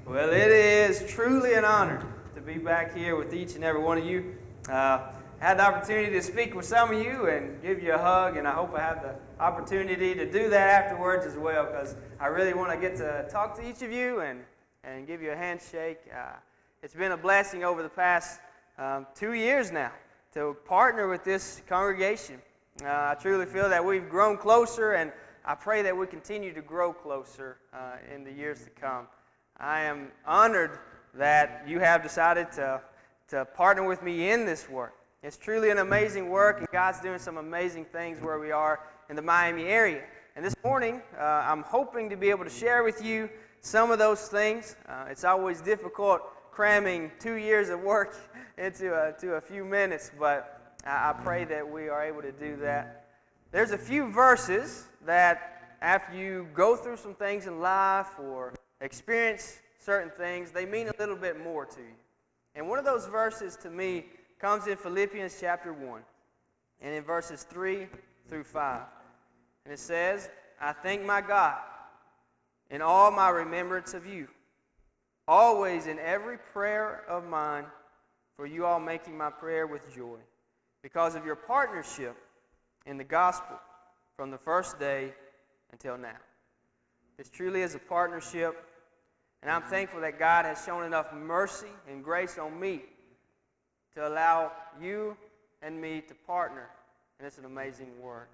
Well, it is truly an honor to be back here with each and every one of you. I had the opportunity to speak with some of you and give you a hug, and I hope I have the opportunity to do that afterwards as well, because I really want to get to talk to each of you and give you a handshake. It's been a blessing over the past 2 years now to partner with this congregation. I truly feel that we've grown closer, and I pray that we continue to grow closer in the years to come. I am honored that you have decided to partner with me in this work. It's truly an amazing work, and God's doing some amazing things where we are in the Miami area. And this morning, I'm hoping to be able to share with you some of those things. It's always difficult cramming 2 years of work into a few minutes, but I pray that we are able to do that. There's a few verses that after you go through some things in life or experience certain things, they mean a little bit more to you. And one of those verses to me comes in Philippians chapter 1 and in verses 3 through 5. And it says, "I thank my God in all my remembrance of you, always in every prayer of mine, for you all making my prayer with joy, because of your partnership in the gospel from the first day until now." This truly is a partnership, and I'm thankful that God has shown enough mercy and grace on me to allow you and me to partner, and it's an amazing work.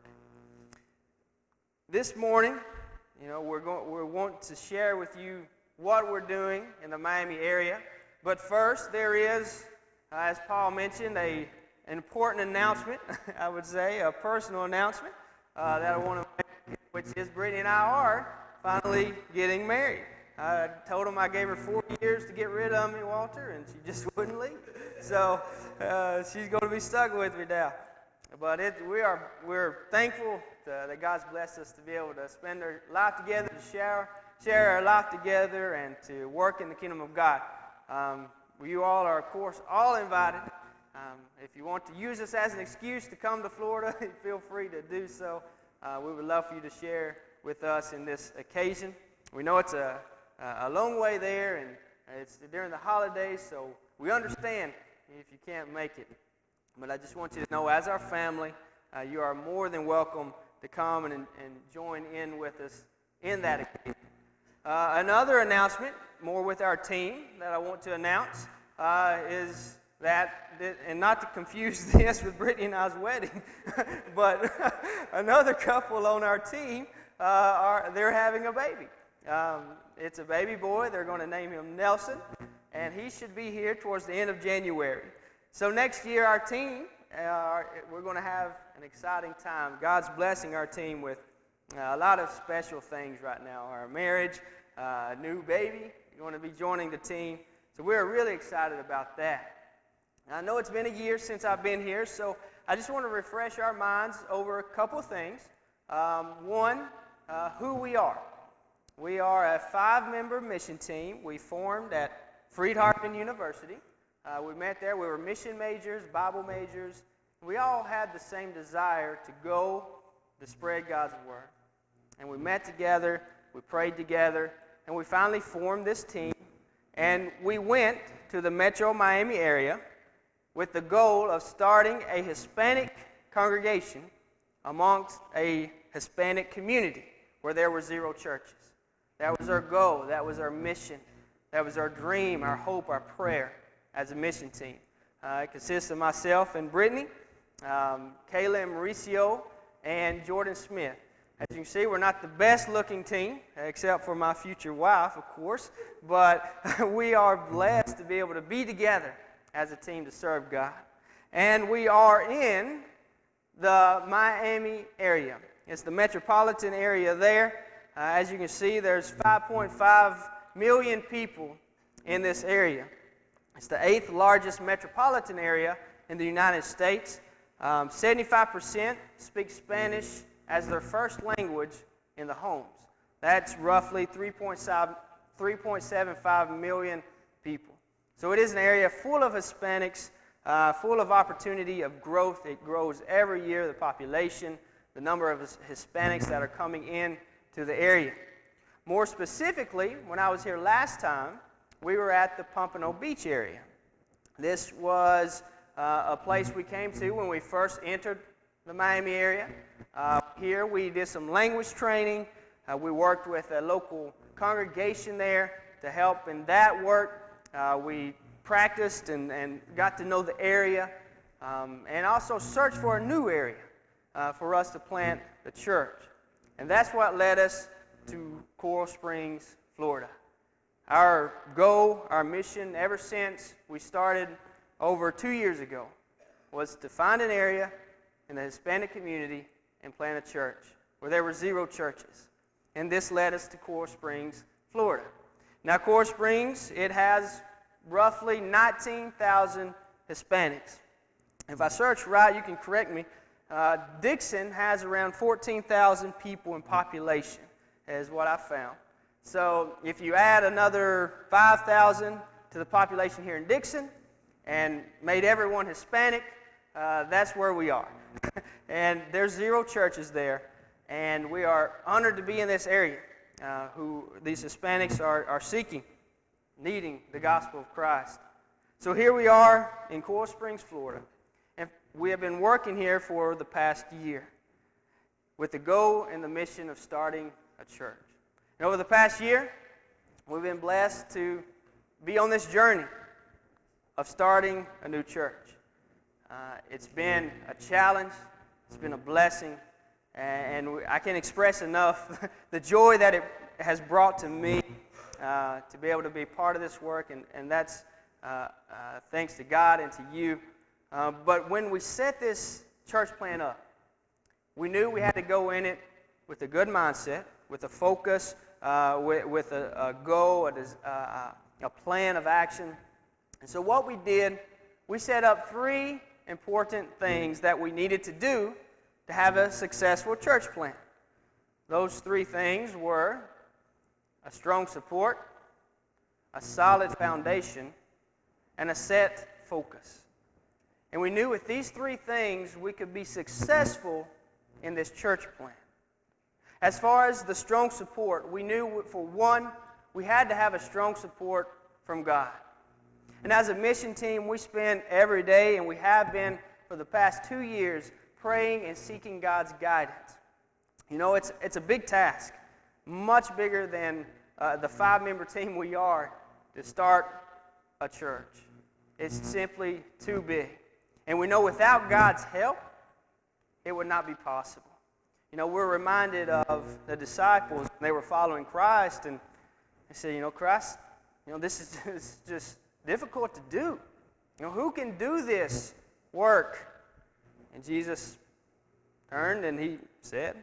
This morning, we're wanting to share with you what we're doing in the Miami area, but first there is, as Paul mentioned, an important announcement, I would say, a personal announcement that I want to make, which is Brittany and I are finally getting married. I told him I gave her 4 years to get rid of me, Walter, and she just wouldn't leave. So she's going to be stuck with me now. But we're thankful that God's blessed us to be able to spend our life together, to share our life together, and to work in the kingdom of God. You all are, of course, all invited. If you want to use this as an excuse to come to Florida, feel free to do so. We would love for you to share with us in this occasion. We know it's a long way there, and it's during the holidays, so we understand if you can't make it. But I just want you to know, as our family, you are more than welcome to come and join in with us in that occasion. Another announcement, more with our team, that I want to announce is that, and not to confuse this with Brittany and I's wedding, but another couple on our team, they're having a baby. It's a baby boy. They're going to name him Nelson, and he should be here towards the end of January. So next year, our team, we're going to have an exciting time. God's blessing our team with a lot of special things right now. Our marriage, a new baby, going to be joining the team. So we're really excited about that. I know it's been a year since I've been here, so I just want to refresh our minds over a couple of things. One, who we are. We are a 5-member mission team. We formed at Freed-Hardeman University. We met there. We were mission majors, Bible majors. We all had the same desire to go to spread God's word. And we met together, we prayed together, and we finally formed this team. And we went to the metro Miami area with the goal of starting a Hispanic congregation amongst a Hispanic community where there were 0 churches. That was our goal. That was our mission. That was our dream, our hope, our prayer as a mission team. It consists of myself and Brittany, Kayla and Mauricio, and Jordan Smith. As you can see, we're not the best-looking team, except for my future wife, of course, but we are blessed to be able to be together as a team to serve God. And we are in the Miami area. It's the metropolitan area there. As you can see, there's 5.5 million people in this area. It's the 8th largest metropolitan area in the United States. 75% speak Spanish as their first language in the homes. That's roughly 3.75 million people. So it is an area full of Hispanics, full of opportunity of growth. It grows every year, the population, the number of Hispanics that are coming in to the area. More specifically, when I was here last time, we were at the Pompano Beach area. This was a place we came to when we first entered the Miami area. Here we did some language training. We worked with a local congregation there to help in that work. We practiced and got to know the area, and also searched for a new area for us to plant the church. And that's what led us to Coral Springs, Florida. Our goal, our mission, ever since we started over 2 years ago, was to find an area in the Hispanic community and plant a church where there were 0 churches. And this led us to Coral Springs, Florida. Now, Coral Springs, it has roughly 19,000 Hispanics. If I search right, you can correct me. Dixon has around 14,000 people in population, is what I found. So if you add another 5,000 to the population here in Dixon and made everyone Hispanic, that's where we are. And there's 0 churches there, and we are honored to be in this area who these Hispanics are seeking, needing the gospel of Christ. So here we are in Coral Springs, Florida, and we have been working here for the past year with the goal and the mission of starting a church. And over the past year, we've been blessed to be on this journey of starting a new church. It's been a challenge, it's been a blessing, and I can't express enough the joy that it has brought to me to be able to be part of this work, and that's thanks to God and to you. But when we set this church plan up, we knew we had to go in it with a good mindset, with a focus, with a goal, a plan of action. And so what we did, we set up 3 important things that we needed to do to have a successful church plant. Those 3 things were a strong support, a solid foundation, and a set focus. And we knew with these 3 things we could be successful in this church plant. As far as the strong support, we knew for one, we had to have a strong support from God. And as a mission team, we spend every day, and we have been for the past 2 years, praying and seeking God's guidance. You know, it's a big task, much bigger than the 5-member team we are to start a church. It's simply too big. And we know without God's help, it would not be possible. You know, we're reminded of the disciples. They were following Christ, and they said, Christ, this is just difficult to do. Who can do this work? And Jesus turned and he said,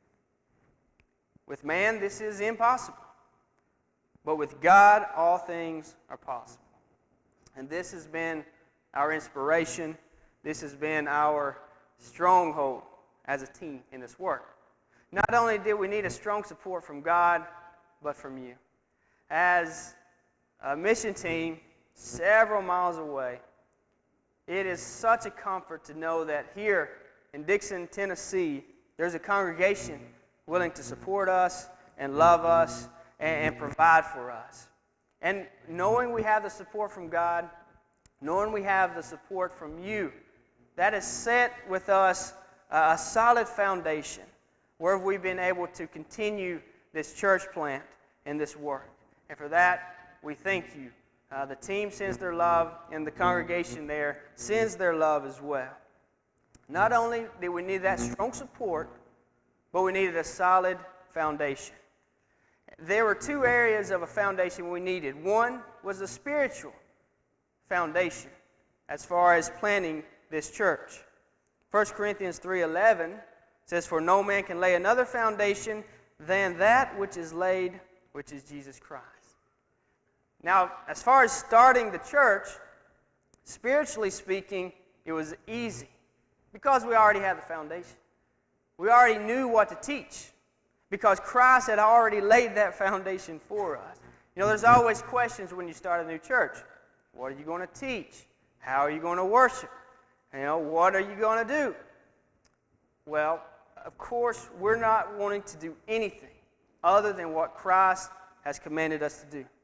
with man this is impossible, but with God all things are possible. And this has been our inspiration. This has been our stronghold as a team in this work. Not only did we need a strong support from God, but from you. As a mission team several miles away, it is such a comfort to know that here in Dixon, Tennessee, there's a congregation willing to support us and love us and provide for us. And knowing we have the support from God, knowing we have the support from you, that has set with us a solid foundation where we've been able to continue this church plant and this work. And for that, we thank you. The team sends their love, and the congregation there sends their love as well. Not only did we need that strong support, but we needed a solid foundation. There were 2 areas of a foundation we needed. One was the spiritual foundation as far as planning this church. 1 Corinthians 3:11 says, "For no man can lay another foundation than that which is laid, which is Jesus Christ." Now, as far as starting the church, spiritually speaking, it was easy because we already had the foundation. We already knew what to teach because Christ had already laid that foundation for us. There's always questions when you start a new church. What are you going to teach? How are you going to worship? What are you going to do? Well, of course, we're not wanting to do anything other than what Christ has commanded us to do.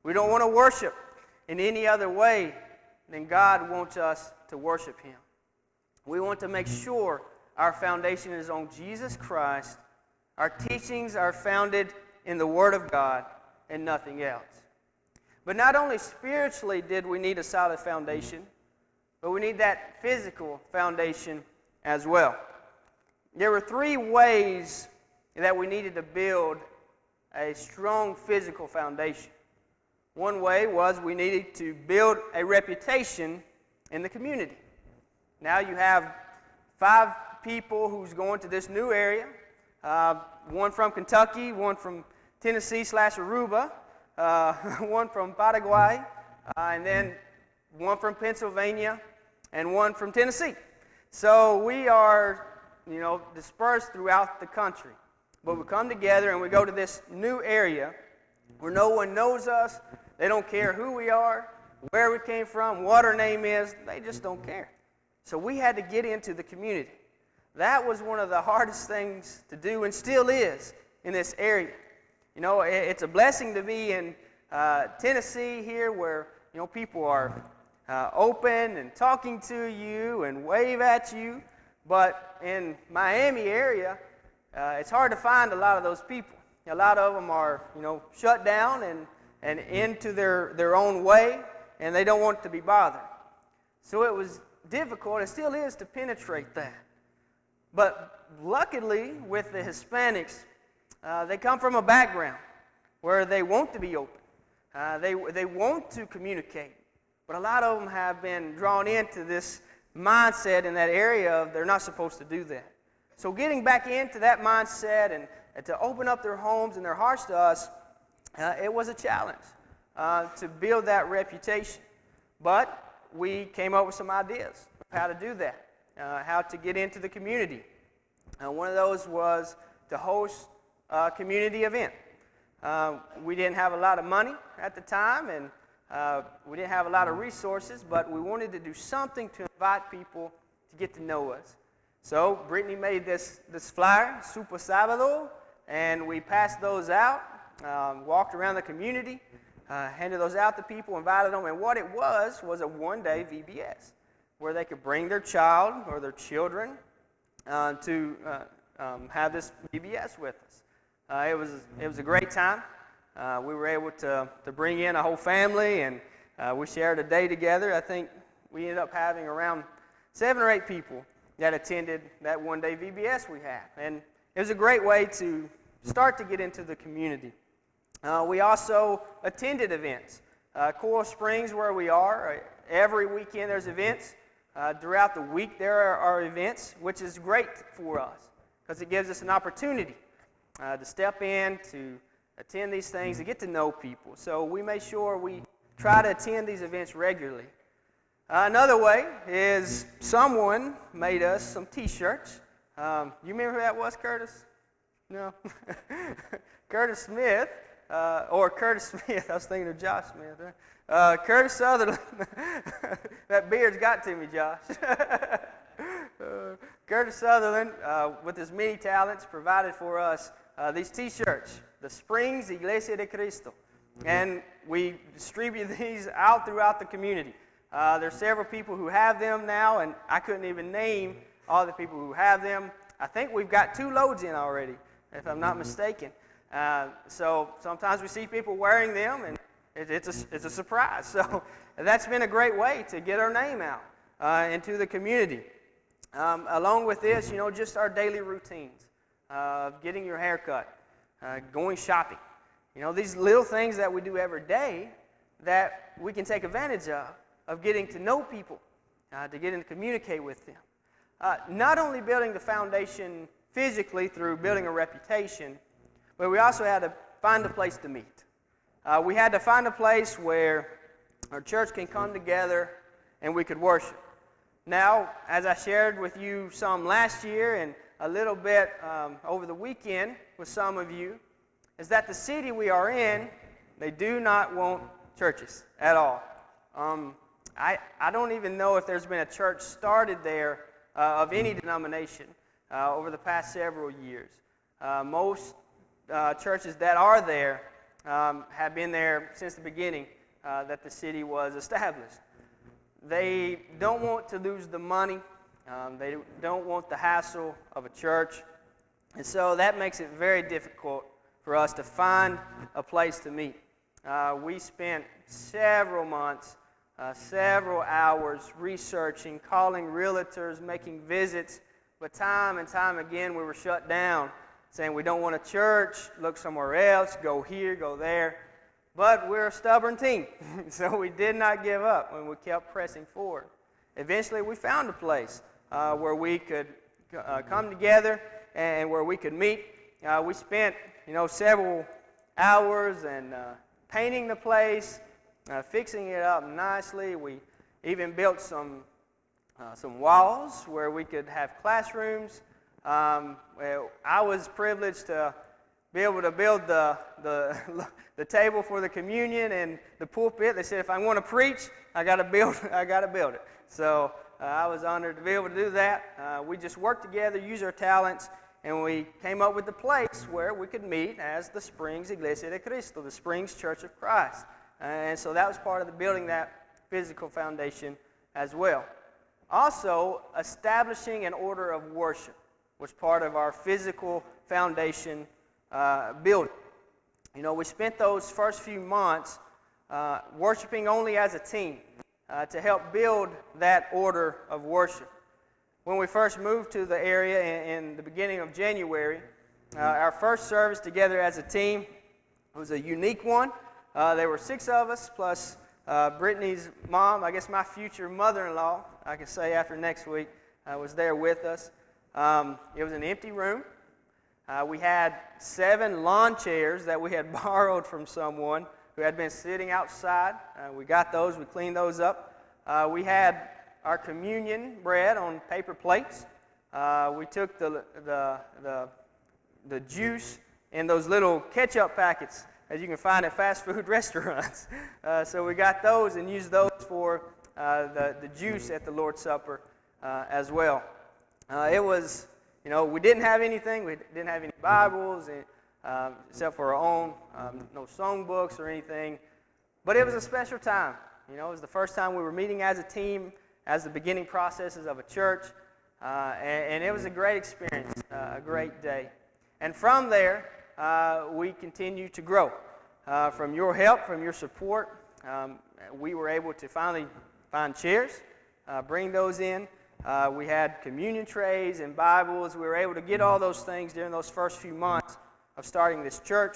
We don't want to worship in any other way than God wants us to worship Him. We want to make sure our foundation is on Jesus Christ. Our teachings are founded in the Word of God and nothing else. But not only spiritually did we need a solid foundation, but we need that physical foundation as well. There were 3 ways that we needed to build a strong physical foundation. One way was we needed to build a reputation in the community. Now you have 5 people who's going to this new area, one from Kentucky, one from Tennessee/Aruba, one from Paraguay, and then one from Pennsylvania, and one from Tennessee. So we are, dispersed throughout the country. But we come together and we go to this new area where no one knows us. They don't care who we are, where we came from, what our name is. They just don't care. So we had to get into the community. That was one of the hardest things to do and still is in this area. It's a blessing to be in Tennessee here where, people are open and talking to you and wave at you. But in Miami area, it's hard to find a lot of those people. A lot of them are, shut down and into their own way, and they don't want to be bothered. So it was difficult, and still is, to penetrate that. But luckily, with the Hispanics, they come from a background where they want to be open. They want to communicate. But a lot of them have been drawn into this mindset in that area of they're not supposed to do that. So getting back into that mindset and to open up their homes and their hearts to us, it was a challenge to build that reputation. But we came up with some ideas of how to do that, how to get into the community. One of those was to host a community event. We didn't have a lot of money at the time, and we didn't have a lot of resources, but we wanted to do something to invite people to get to know us. So Brittany made this flyer, Super Sábado, and we passed those out, walked around the community, handed those out to people, invited them, and what it was a one-day VBS, where they could bring their child or their children to have this VBS with us. It was a great time. We were able to bring in a whole family, and we shared a day together. I think we ended up having around 7 or 8 people that attended that one-day VBS we had. And it was a great way to start to get into the community. We also attended events. Coral Springs, where we are, every weekend there's events. Throughout the week there are events, which is great for us because it gives us an opportunity to step in, to attend these things, to get to know people. So we make sure we try to attend these events regularly. Another way is someone made us some T-shirts. You remember who that was, Curtis? No? Curtis Smith, or Curtis Smith. I was thinking of Josh Smith. Right? Curtis Sutherland. That beard's got to me, Josh. Curtis Sutherland, with his many talents, provided for us these T-shirts, the Springs Iglesia de Cristo. And we distribute these out throughout the community. There's several people who have them now, and I couldn't even name all the people who have them. I think we've got 2 loads in already, if I'm not mistaken. So sometimes we see people wearing them, and it's a surprise. So that's been a great way to get our name out into the community. Along with this, just our daily routines of getting your hair cut, going shopping. These little things that we do every day that we can take advantage of getting to know people, to get and communicate with them. Not only building the foundation physically through building a reputation, but we also had to find a place to meet. We had to find a place where our church can come together and we could worship. Now, as I shared with you some last year and a little bit over the weekend with some of you, is that the city we are in, they do not want churches at all. I don't even know if there's been a church started there of any denomination over the past several years. Most churches that are there have been there since the beginning that the city was established. They don't want to lose the money. They don't want the hassle of a church. And so that makes it very difficult for us to find a place to meet. We spent several months, several hours researching, calling realtors, making visits, but time and time again we were shut down, saying we don't want a church, look somewhere else, go here, go there. But we're a stubborn team, so we did not give up when we kept pressing forward. Eventually we found a place where we could come together and where we could meet. We spent several hours and painting the place, fixing it up nicely. We even built some walls where we could have classrooms. I was privileged to be able to build the table for the communion and the pulpit. They said if I want to preach, I got to build it. So I was honored to be able to do that. We just worked together, used our talents, and we came up with the place where we could meet as the Springs Iglesia de Cristo, the Springs Church of Christ. And so that was part of the building that physical foundation as well. Also, establishing an order of worship was part of our physical foundation building. We spent those first few months worshiping only as a team to help build that order of worship. When we first moved to the area in the beginning of January, our first service together as a team was a unique one. There were 6 of us, plus Brittany's mom, I guess my future mother-in-law, I can say after next week, was there with us. It was an empty room. We had 7 lawn chairs that we had borrowed from someone who had been sitting outside. We got those, we cleaned those up. We had our communion bread on paper plates. We took the juice in those little ketchup packets as you can find at fast food restaurants. So we got those and used those for the juice at the Lord's Supper as well. It was, we didn't have anything. We didn't have any Bibles except for our own, no song books or anything. But it was a special time. It was the first time we were meeting as a team, as the beginning processes of a church, and it was a great experience, a great day. And from there, we continue to grow. From your help, from your support, we were able to finally find chairs, bring those in. We had communion trays and Bibles. We were able to get all those things during those first few months of starting this church.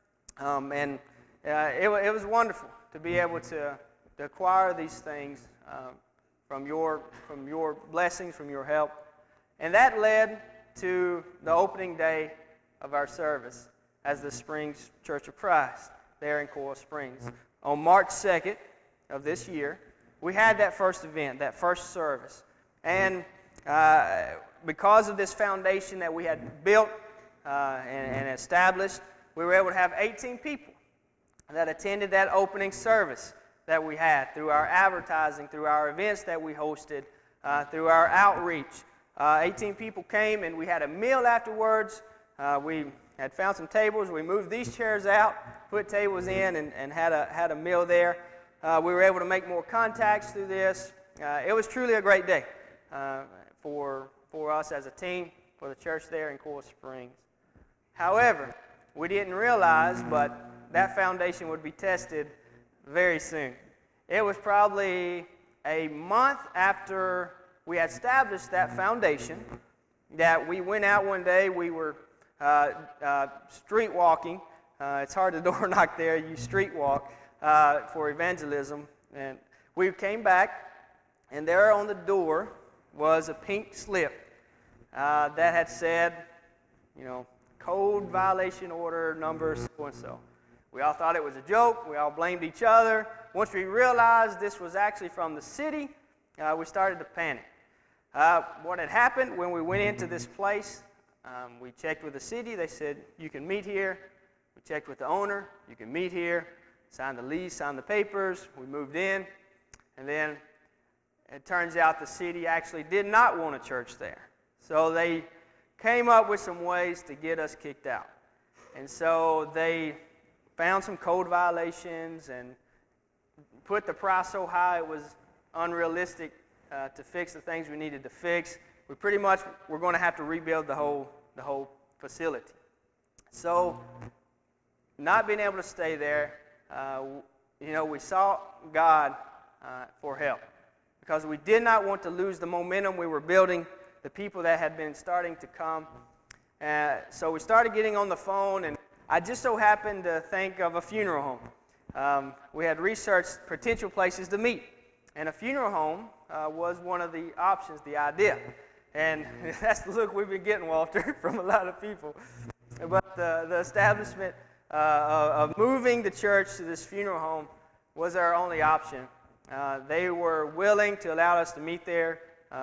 And it was wonderful to be able to acquire these things from your blessings, from your help. And that led to the opening day of our service as the Springs Church of Christ there in Coral Springs. On March 2nd of this year, we had that first event, that first service. And because of this foundation that we had built and established, we were able to have 18 people that attended that opening service that we had through our advertising, through our events that we hosted, through our outreach. 18 people came and we had a meal afterwards. We had found some tables. We moved these chairs out, put tables in, and had a meal there. We were able to make more contacts through this. It was truly a great day for us as a team, for the church there in Coral Springs. However, we didn't realize, but that foundation would be tested very soon. It was probably a month after we had established that foundation that we went out one day. We were street walking. It's hard to door knock there. You street walk for evangelism. And we came back, and there on the door was a pink slip that had said, code violation order number so-and-so. We all thought it was a joke. We all blamed each other. Once we realized this was actually from the city, we started to panic. What had happened when we went into this place, we checked with the city. They said, you can meet here. We checked with the owner. You can meet here. Signed the lease, signed the papers. We moved in. And then it turns out the city actually did not want a church there. So they came up with some ways to get us kicked out. And so they found some code violations and put the price so high it was unrealistic to fix the things we needed to fix. We pretty much were going to have to rebuild the whole facility. So, not being able to stay there, we sought God for help because we did not want to lose the momentum we were building, the people that had been starting to come. So we started getting on the phone, and I just so happened to think of a funeral home. We had researched potential places to meet, and a funeral home was one of the options, the idea. And that's the look we've been getting, Walter, from a lot of people. But the establishment of moving the church to this funeral home was our only option. They were willing to allow us to meet there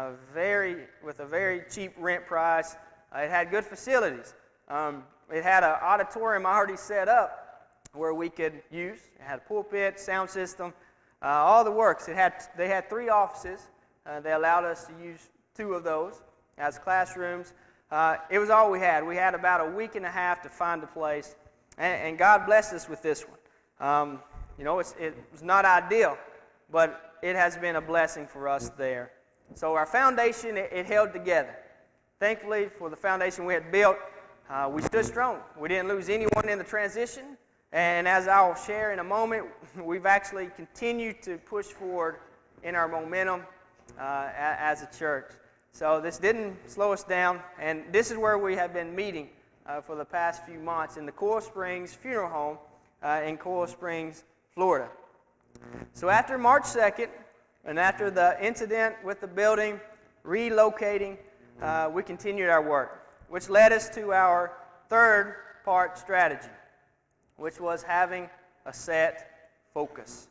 with a very cheap rent price. It had good facilities. It had an auditorium already set up where we could use. It had a pulpit, sound system, all the works. They had 3 offices. They allowed us to use 2 of those as classrooms. It was all we had. We had about a week and a half to find a place, and God blessed us with this one. It was not ideal, but it has been a blessing for us there. So our foundation, it held together. Thankfully, for the foundation we had built, we stood strong. We didn't lose anyone in the transition, and as I'll share in a moment, we've actually continued to push forward in our momentum as a church. So this didn't slow us down, and this is where we have been meeting for the past few months in the Coral Springs Funeral Home in Coral Springs, Florida. So after March 2nd, and after the incident with the building relocating, we continued our work, which led us to our third part strategy, which was having a set focus.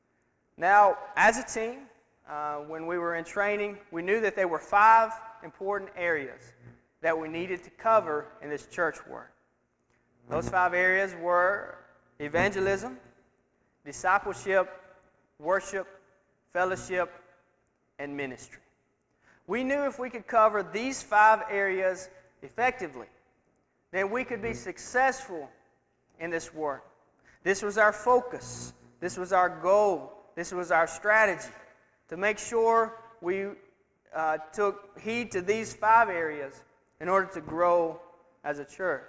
Now, as a team, when we were in training, we knew that there were 5 important areas that we needed to cover in this church work. Those 5 areas were evangelism, discipleship, worship, fellowship, and ministry. We knew if we could cover these 5 areas effectively, then we could be successful in this work. This was our focus. This was our goal. This was our strategy, to make sure we took heed to these 5 areas in order to grow as a church.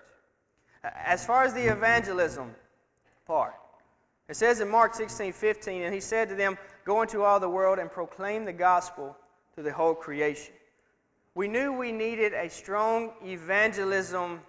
As far as the evangelism part, it says in Mark 16:15, and he said to them, "Go into all the world and proclaim the gospel to the whole creation." We knew we needed a strong evangelism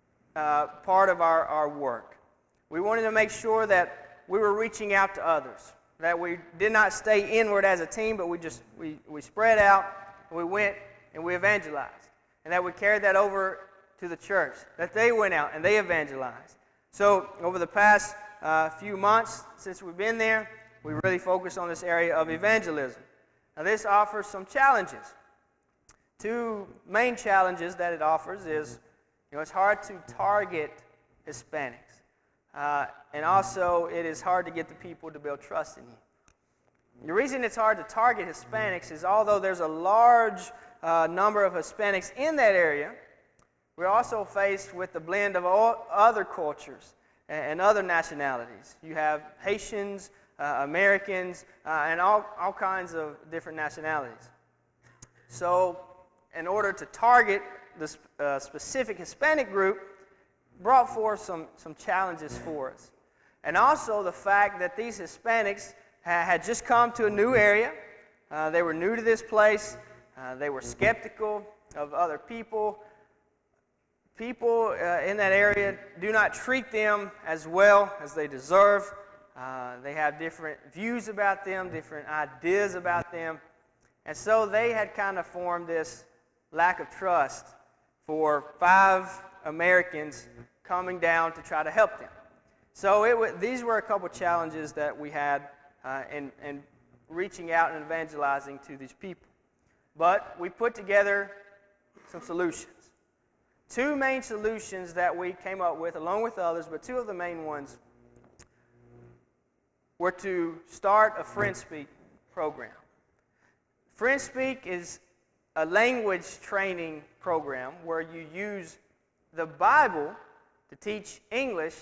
part of our work. We wanted to make sure that we were reaching out to others, that we did not stay inward as a team, but we spread out, and we went and we evangelized, and that we carried that over to the church, that they went out and they evangelized. So over the past few months since we've been there, we really focused on this area of evangelism. Now this offers some challenges. 2 main challenges that it offers is, it's hard to target Hispanics. And also, it is hard to get the people to build trust in you. The reason it's hard to target Hispanics is although there's a large number of Hispanics in that area, we're also faced with the blend of all other cultures and other nationalities. You have Haitians, Americans, and all kinds of different nationalities. So, in order to target the specific Hispanic group, brought forth some challenges for us. And also the fact that these Hispanics had just come to a new area. They were new to this place. They were skeptical of other people. People in that area do not treat them as well as they deserve. They have different views about them, different ideas about them. And so they had kind of formed this lack of trust for 5 Americans coming down to try to help them. So these were a couple challenges that we had in reaching out and evangelizing to these people. But we put together some solutions. 2 main solutions that we came up with, along with others, but 2 of the main ones were to start a FriendSpeak program. FriendSpeak is a language training program where you use the Bible to teach English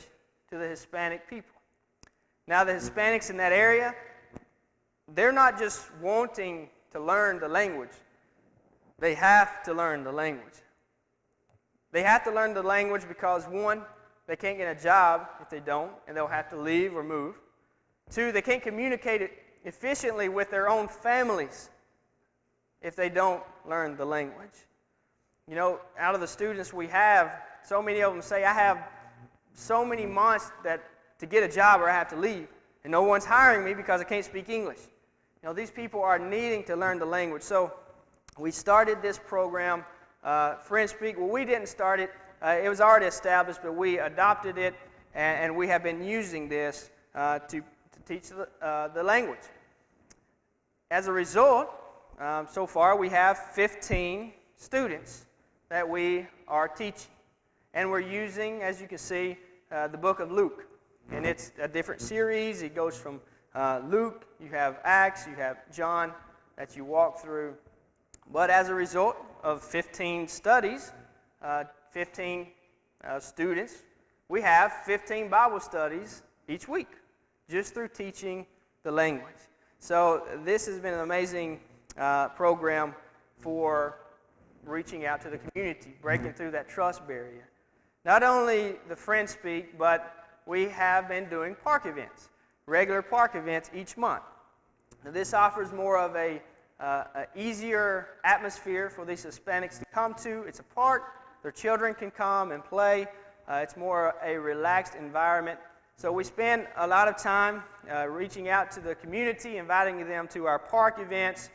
to the Hispanic people. Now, the Hispanics in that area, they're not just wanting to learn the language. They have to learn the language. They have to learn the language because, one, they can't get a job if they don't, and they'll have to leave or move. Two, they can't communicate it efficiently with their own families if they don't learn the language. You know, out of the students we have, so many of them say, I have so many months that to get a job or I have to leave, and no one's hiring me because I can't speak English. You know, these people are needing to learn the language. So we started this program, French Speak. Well, we didn't start it. It was already established, but we adopted it, and we have been using this to teach the language. As a result, so far we have 15 students that we are teaching. And we're using, as you can see, the book of Luke. And it's a different series. It goes from Luke, you have Acts, you have John that you walk through. But as a result of 15 studies, 15 students, we have 15 Bible studies each week just through teaching the language. So this has been an amazing program for reaching out to the community, breaking through that trust barrier. Not only the French Speak, but we have been doing park events, regular park events each month. Now, this offers more of a easier atmosphere for these Hispanics to come to. It's a park. Their children can come and play. It's more a relaxed environment. So we spend a lot of time reaching out to the community, inviting them to our park events.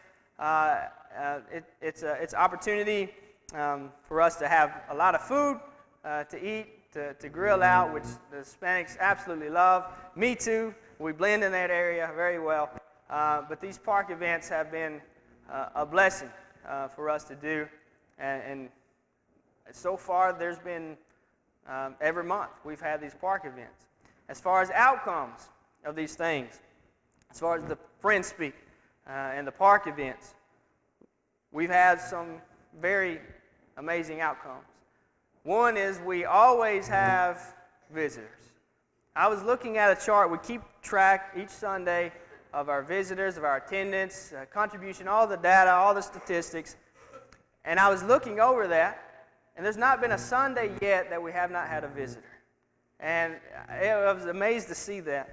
It's an opportunity for us to have a lot of food to eat, to grill out, which the Hispanics absolutely love. Me too. We blend in that area very well. But these park events have been a blessing for us to do. And so far, there's been every month we've had these park events. As far as outcomes of these things, as far as the Friends Speak and the park events, we've had some very amazing outcomes. One is we always have visitors. I was looking at a chart. We keep track each Sunday of our visitors, of our attendance, contribution, all the data, all the statistics. And I was looking over that, and there's not been a Sunday yet that we have not had a visitor. And I was amazed to see that.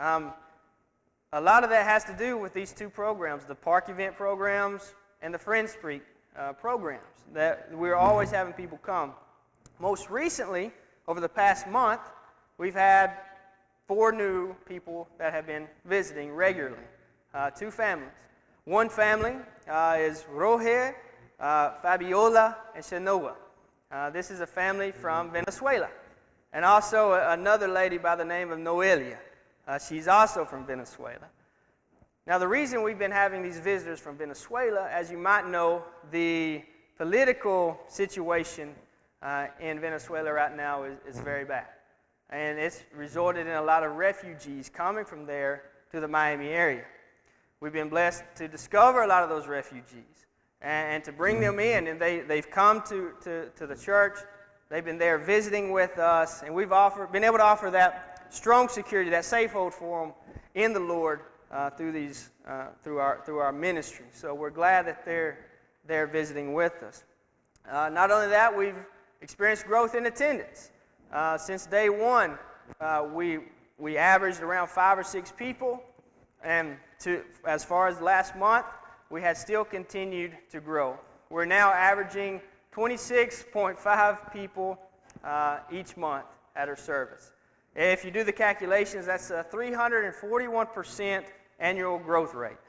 A lot of that has to do with these two programs, the park event programs and the Friends Speak programs, that we're always having people come. Most recently, over the past month, we've had 4 new people that have been visiting regularly, 2 families. One family is Roger, Fabiola, and Shanoa. This is a family from Venezuela. And also another lady by the name of Noelia. She's also from Venezuela. Now, the reason we've been having these visitors from Venezuela, as you might know, the political situation in Venezuela right now is very bad. And it's resulted in a lot of refugees coming from there to the Miami area. We've been blessed to discover a lot of those refugees and to bring them in. And they've come to the church. They've been there visiting with us, and we've been able to offer that strong security, that safehold for them in the Lord through our ministry. So we're glad that they're visiting with us. Not only that, we've experienced growth in attendance. Since day one, we averaged around 5 or 6 people, and as far as last month, we had still continued to grow. We're now averaging 26.5 people each month at our service. If you do the calculations, that's a 341% annual growth rate.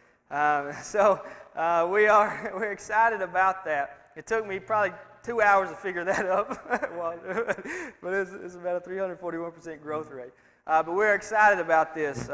We're excited about that. It took me probably 2 hours to figure that up, but it's about a 341% growth rate. But we're excited about this.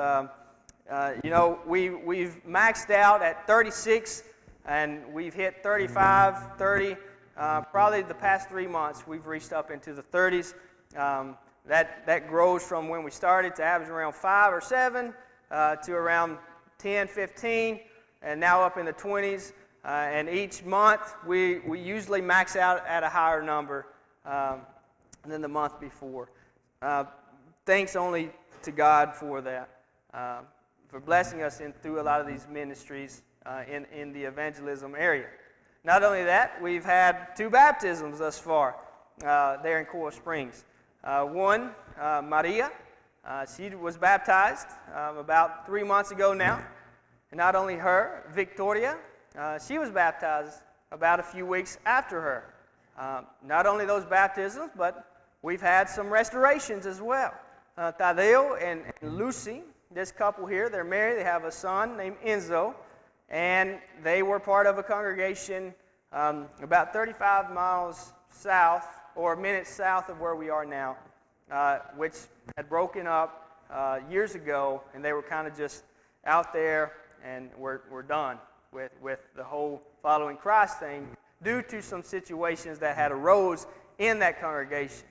We've maxed out at 36, and we've hit 35, 30. Probably the past 3 months, we've reached up into the 30s. That grows from when we started to average around 5 or 7 to around 10, 15, and now up in the 20s. And each month, we usually max out at a higher number than the month before. thanks only to God for that, for blessing us through a lot of these ministries in the evangelism area. Not only that, we've had 2 baptisms thus far there in Coral Springs. One, Maria, she was baptized about 3 months ago now. And not only her, Victoria, she was baptized about a few weeks after her. Not only those baptisms, but we've had some restorations as well. Tadeo and Lucy, this couple here, they're married. They have a son named Enzo. And they were part of a congregation about 35 miles south, or minutes south of where we are now, which had broken up years ago, and they were kind of just out there, and we're done with the whole following Christ thing due to some situations that had arose in that congregation.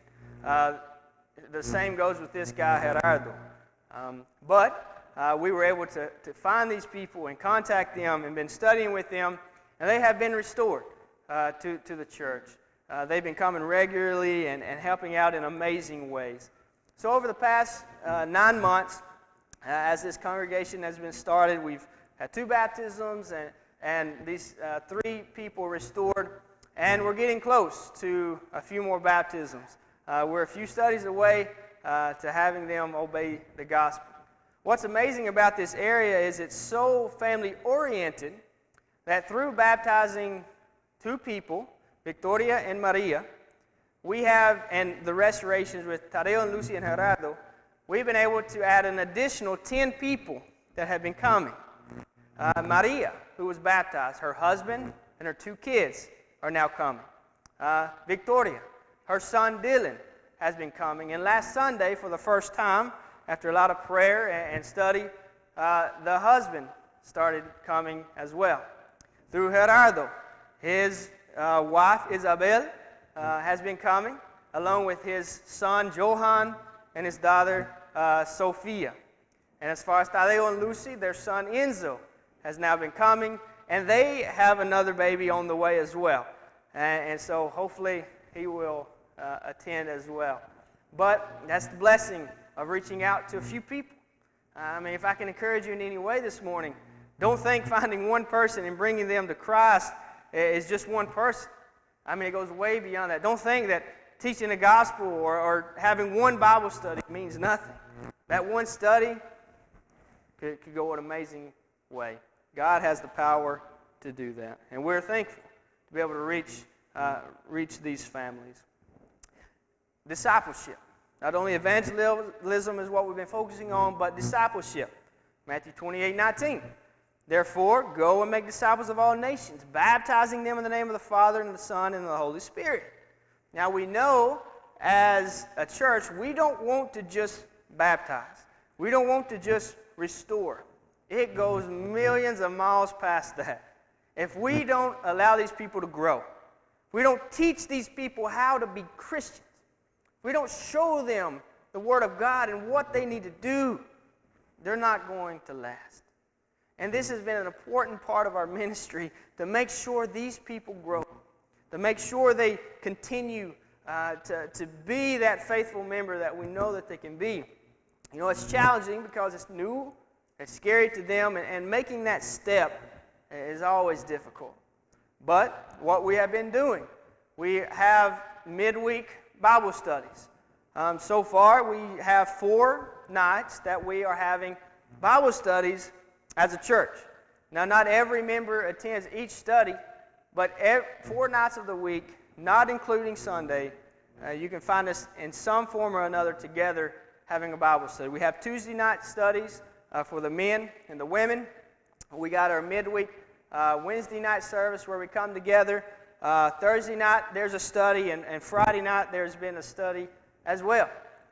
The same goes with this guy, Gerardo. But we were able to find these people and contact them and been studying with them, and they have been restored to the church. They've been coming regularly and helping out in amazing ways. So over the past 9 months, as this congregation has been started, we've had 2 baptisms and these 3 people restored, and we're getting close to a few more baptisms. We're a few studies away to having them obey the gospel. What's amazing about this area is it's so family-oriented that through baptizing 2 people, Victoria and Maria, we have, and the restorations with Tadeo and Lucy and Gerardo, we've been able to add an additional 10 people that have been coming. Maria, who was baptized, her husband and her 2 kids are now coming. Victoria, her son Dylan has been coming. And last Sunday, for the first time, after a lot of prayer and study, the husband started coming as well. Through Gerardo, his wife Isabel has been coming, along with his son Johan and his daughter Sofia. And as far as Tadeo and Lucy, their son Enzo has now been coming, and they have another baby on the way as well. And so hopefully he will attend as well. But that's the blessing of reaching out to a few people. I mean, if I can encourage you in any way this morning, don't think finding one person and bringing them to Christ is just one person. I mean, it goes way beyond that. Don't think that teaching the gospel or having one Bible study means nothing. That one study could go an amazing way. God has the power to do that. And we're thankful to be able to reach these families. Discipleship. Not only evangelism is what we've been focusing on, but discipleship. Matthew 28:19. Therefore, go and make disciples of all nations, baptizing them in the name of the Father and the Son and the Holy Spirit. Now we know as a church, we don't want to just baptize. We don't want to just restore. It goes millions of miles past that. If we don't allow these people to grow, if we don't teach these people how to be Christians, if we don't show them the Word of God and what they need to do, they're not going to last. And this has been an important part of our ministry to make sure these people grow, to make sure they continue to be that faithful member that we know that they can be. You know, it's challenging because it's new, it's scary to them, and making that step is always difficult. But what we have been doing, we have midweek Bible studies. So far, we have 4 nights that we are having Bible studies as a church. Now, not every member attends each study, but 4 nights of the week, not including Sunday, you can find us in some form or another together having a Bible study. We have Tuesday night studies for the men and the women. We got our midweek Wednesday night service where we come together. Thursday night, there's a study, and Friday night, there's been a study as well.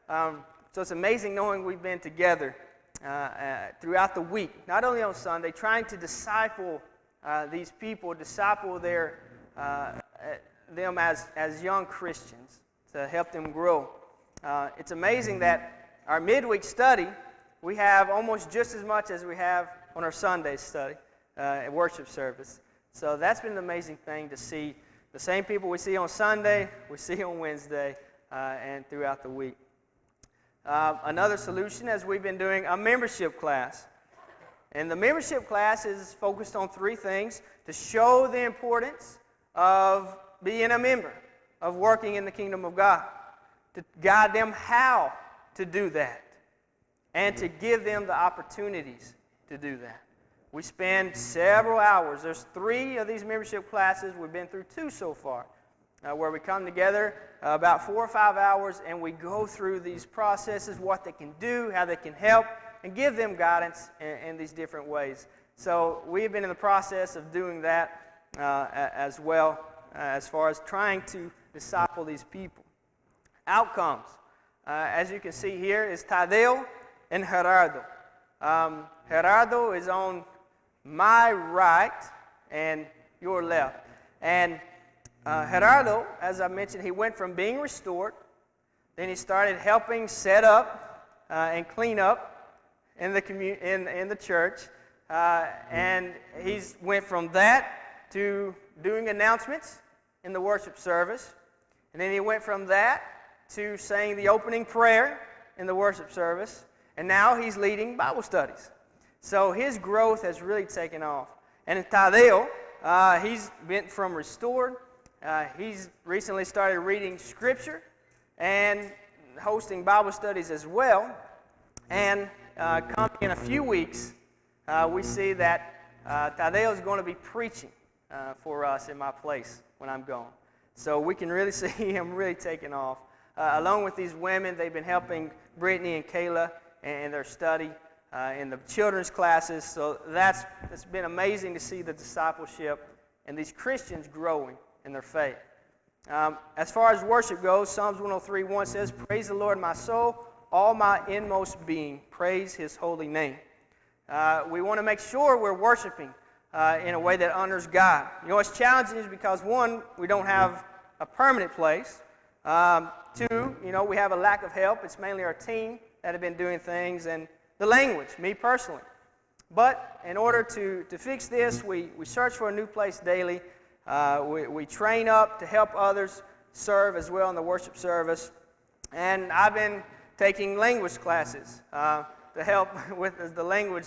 So it's amazing knowing we've been together throughout the week, not only on Sunday, trying to disciple these people, disciple them as young Christians to help them grow. It's amazing that our midweek study, we have almost just as much as we have on our Sunday study, worship service. So that's been an amazing thing to see the same people we see on Sunday, we see on Wednesday, and throughout the week. Another solution is we've been doing a membership class. And the membership class is focused on three things: to show the importance of being a member, of working in the kingdom of God, to guide them how to do that, and to give them the opportunities to do that. We spend several hours. There's 3 of these membership classes. We've been through 2 so far, where we come together about 4 or 5 hours, and we go through these processes, what they can do, how they can help, and give them guidance in these different ways. So we've been in the process of doing that as well, as far as trying to disciple these people. Outcomes, as you can see here, is Tadeo and Gerardo. Gerardo is on my right and your left. And Gerardo, as I mentioned, he went from being restored, then he started helping set up and clean up in the church, and he's went from that to doing announcements in the worship service, and then he went from that to saying the opening prayer in the worship service, and now he's leading Bible studies. So his growth has really taken off. And in Tadeo, he's been from restored. He's recently started reading Scripture and hosting Bible studies as well. And coming in a few weeks, we see that Tadeo is going to be preaching for us in my place when I'm gone. So we can really see him really taking off. Along with these women, they've been helping Brittany and Kayla in their study in the children's classes. So it's been amazing to see the discipleship and these Christians growing in their faith. As far as worship goes, Psalms 103:1 says, "Praise the Lord, my soul, all my inmost being, praise His holy name." We want to make sure we're worshiping in a way that honors God. You know, it's challenging because, one, we don't have a permanent place. 2, we have a lack of help. It's mainly our team that have been doing things, and the language, me personally. But in order to fix this, we search for a new place daily. We train up to help others serve as well in the worship service. And I've been taking language classes to help with the language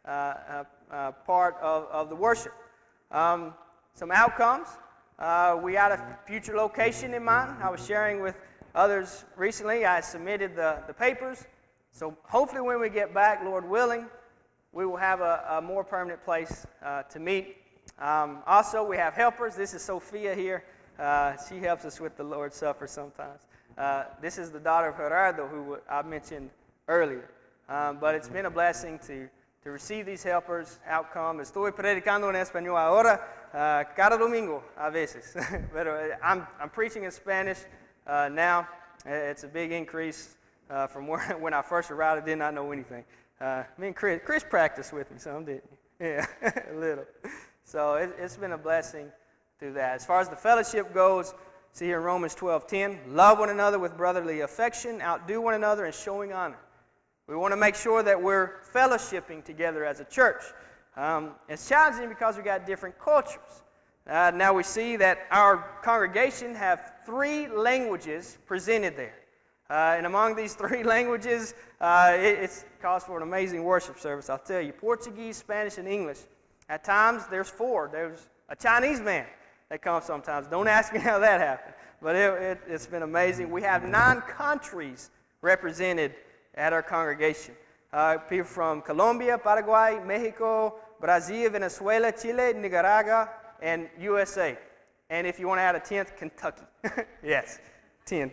part of the worship. Some outcomes. We got a future location in mind. I was sharing with others recently. I submitted the papers. So hopefully when we get back, Lord willing, we will have a more permanent place to meet. Also, we have helpers. This is Sophia here. She helps us with the Lord's Supper sometimes. This is the daughter of Gerardo, who I mentioned earlier. But it's been a blessing to receive these helpers. Outcome. Estoy predicando en español ahora cada domingo a veces. Pero I'm preaching in Spanish now. It's a big increase from when I first arrived. I did not know anything. Me and Chris practiced with me some, didn't you? Yeah, a little. So it's been a blessing through that. As far as the fellowship goes, see here in Romans 12:10, love one another with brotherly affection, outdo one another in showing honor. We want to make sure that we're fellowshipping together as a church. It's challenging because we got different cultures. Now we see that our congregation have 3 languages presented there. And among these 3 languages, it calls for an amazing worship service, I'll tell you. Portuguese, Spanish, and English. At times, there's 4. There's a Chinese man that comes sometimes. Don't ask me how that happened. But it's been amazing. We have 9 countries represented at our congregation. People from Colombia, Paraguay, Mexico, Brazil, Venezuela, Chile, Nicaragua, and USA. And if you want to add a 10th, Kentucky. Yes, 10.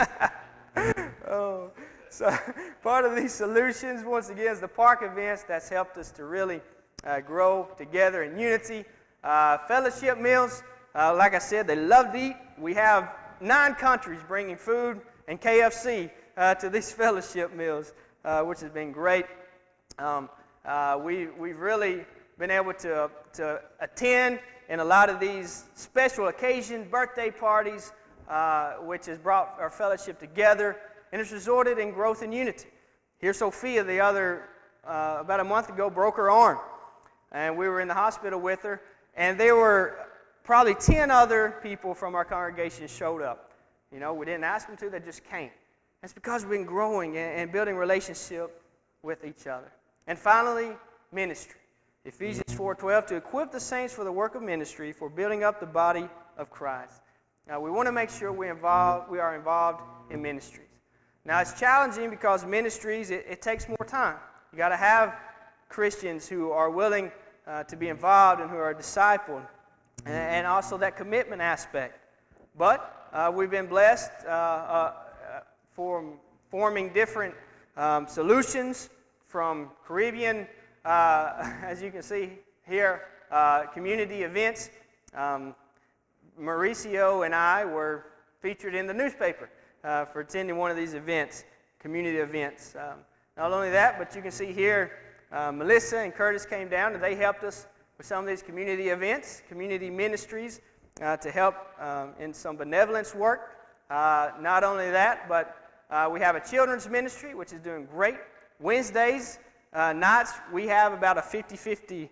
Oh, so part of these solutions, once again, is the park events that's helped us to really grow together in unity. Fellowship meals, like I said, they love to eat. We have 9 countries bringing food and KFC to these fellowship meals, which has been great. We've really been able to attend in a lot of these special occasions, birthday parties, which has brought our fellowship together, and it's resulted in growth and unity. Here, Sophia, about a month ago, broke her arm, and we were in the hospital with her, and there were probably 10 other people from our congregation showed up. We didn't ask them to, they just came. It's because we've been growing and building relationship with each other. And finally, ministry. Ephesians 4:12, to equip the saints for the work of ministry, for building up the body of Christ. Now, we want to make sure we are involved in ministries. Now, it's challenging because ministries, it takes more time. You got to have Christians who are willing to be involved and who are discipled, and also that commitment aspect. But we've been blessed for forming different solutions from Caribbean, as you can see here, community events. Mauricio and I were featured in the newspaper for attending one of these events, community events. Not only that, but you can see here, Melissa and Curtis came down and they helped us with some of these community events, community ministries, to help in some benevolence work. Not only that, but we have a children's ministry, which is doing great. Wednesdays nights, we have about a 50-50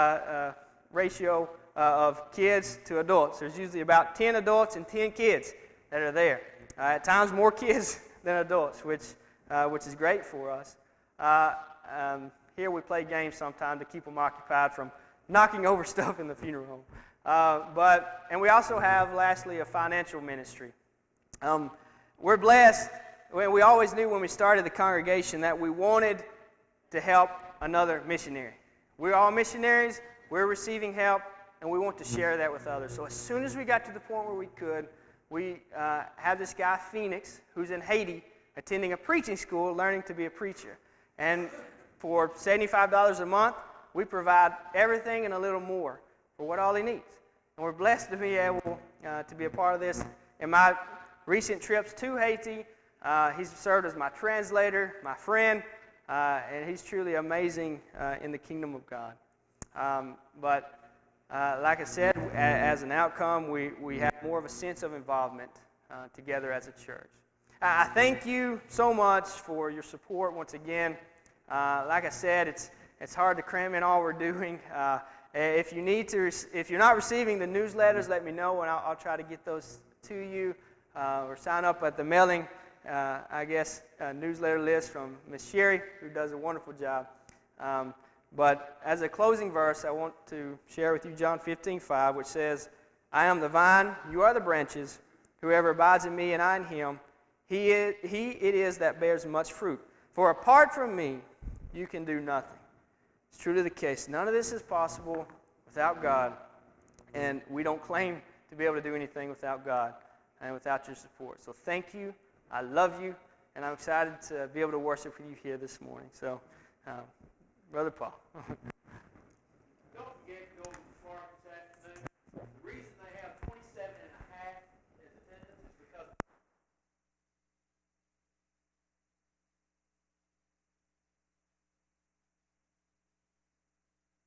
ratio of kids to adults. There's usually about 10 adults and 10 kids that are there. At times more kids than adults, which is great for us. Here we play games sometimes to keep them occupied from knocking over stuff in the funeral home. And we also have, lastly, a financial ministry. We're blessed. We always knew when we started the congregation that we wanted to help another missionary. We're all missionaries. We're receiving help, and we want to share that with others. So as soon as we got to the point where we could, we have this guy, Phoenix, who's in Haiti, attending a preaching school, learning to be a preacher. And for $75 a month, we provide everything and a little more for what all he needs. And we're blessed to be able to be a part of this. In my recent trips to Haiti, he's served as my translator, my friend, and he's truly amazing in the kingdom of God. Like I said, as an outcome, we have more of a sense of involvement together as a church. I thank you so much for your support once again. Like I said, it's hard to cram in all we're doing. If you're not receiving the newsletters, let me know, and I'll try to get those to you. Or sign up at the mailing, newsletter list from Miss Sherry, who does a wonderful job. But as a closing verse, I want to share with you John 15:5, which says, I am the vine, you are the branches. Whoever abides in me and I in him, he it is that bears much fruit. For apart from me, you can do nothing. It's truly the case. None of this is possible without God, and we don't claim to be able to do anything without God and without your support. So thank you. I love you, and I'm excited to be able to worship with you here this morning. So, Brother Paul.